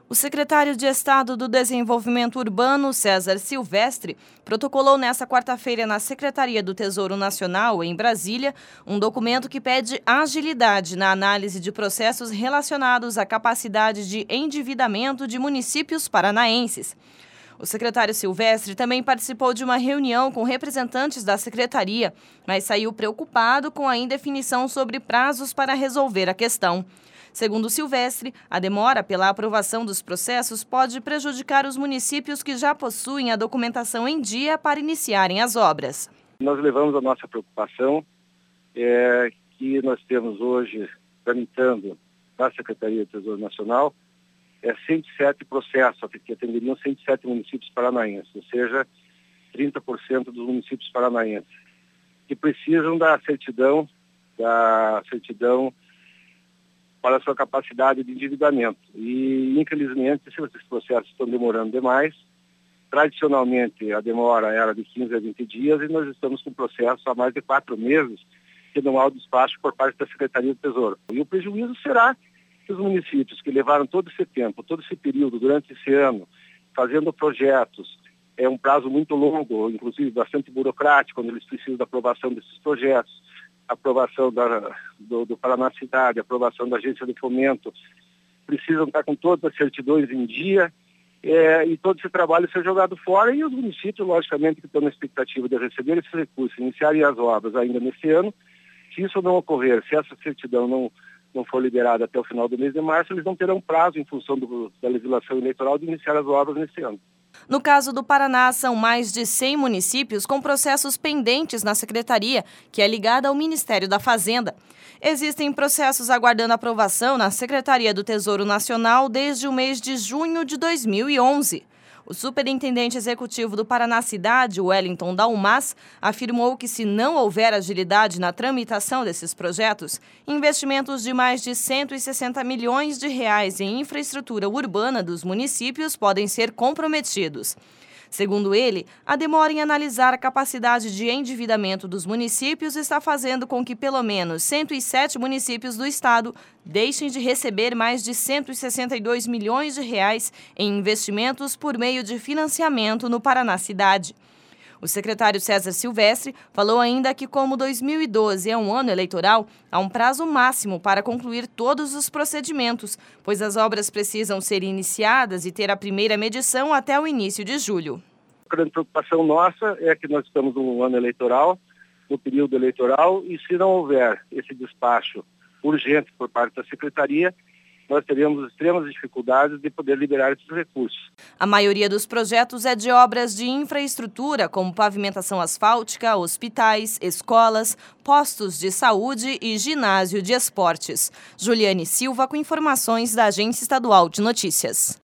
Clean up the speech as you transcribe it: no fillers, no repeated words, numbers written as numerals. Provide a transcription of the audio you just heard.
O secretário de Estado do Desenvolvimento Urbano, César Silvestre, protocolou nesta quarta-feira na Secretaria do Tesouro Nacional, em Brasília, um documento que pede agilidade na análise de processos relacionados à capacidade de endividamento de municípios paranaenses. O secretário Silvestre também participou de uma reunião com representantes da secretaria, mas saiu preocupado com a indefinição sobre prazos para resolver a questão. Segundo Silvestre, a demora pela aprovação dos processos pode prejudicar os municípios que já possuem a documentação em dia para iniciarem as obras. Nós levamos a nossa preocupação, que nós temos hoje, tramitando na Secretaria do Tesouro Nacional, 107 processos, que atenderiam 107 municípios paranaenses, ou seja, 30% dos municípios paranaenses, que precisam da certidão para a sua capacidade de endividamento. E, infelizmente, esses processos estão demorando demais. Tradicionalmente, a demora era de 15 a 20 dias e nós estamos com processo há mais de 4 meses que não há o despacho por parte da Secretaria do Tesouro. E o prejuízo será que os municípios que levaram todo esse tempo, todo esse período, durante esse ano, fazendo projetos, é um prazo muito longo, inclusive bastante burocrático, quando eles precisam da aprovação desses projetos, aprovação do Paraná Cidade, aprovação da Agência de Fomento, precisam estar com todas as certidões em dia, e todo esse trabalho ser jogado fora, e os municípios, logicamente, que estão na expectativa de receber esses recursos, iniciarem as obras ainda nesse ano. Se isso não ocorrer, se essa certidão não for liberada até o final do mês de março, eles não terão prazo, em função da legislação eleitoral, de iniciar as obras nesse ano. No caso do Paraná, são mais de 100 municípios com processos pendentes na Secretaria, que é ligada ao Ministério da Fazenda. Existem processos aguardando aprovação na Secretaria do Tesouro Nacional desde o mês de junho de 2011. O superintendente executivo do Paraná Cidade, Wellington Dalmas, afirmou que se não houver agilidade na tramitação desses projetos, investimentos de mais de 160 milhões de reais em infraestrutura urbana dos municípios podem ser comprometidos. Segundo ele, a demora em analisar a capacidade de endividamento dos municípios está fazendo com que pelo menos 107 municípios do estado deixem de receber mais de 162 milhões de reais em investimentos por meio de financiamento no Paraná Cidade. O secretário César Silvestre falou ainda que, como 2012 é um ano eleitoral, há um prazo máximo para concluir todos os procedimentos, pois as obras precisam ser iniciadas e ter a primeira medição até o início de julho. A grande preocupação nossa é que nós estamos no ano eleitoral, no período eleitoral, e se não houver esse despacho urgente por parte da Secretaria, nós teremos extremas dificuldades de poder liberar esses recursos. A maioria dos projetos é de obras de infraestrutura, como pavimentação asfáltica, hospitais, escolas, postos de saúde e ginásio de esportes. Juliane Silva com informações da Agência Estadual de Notícias.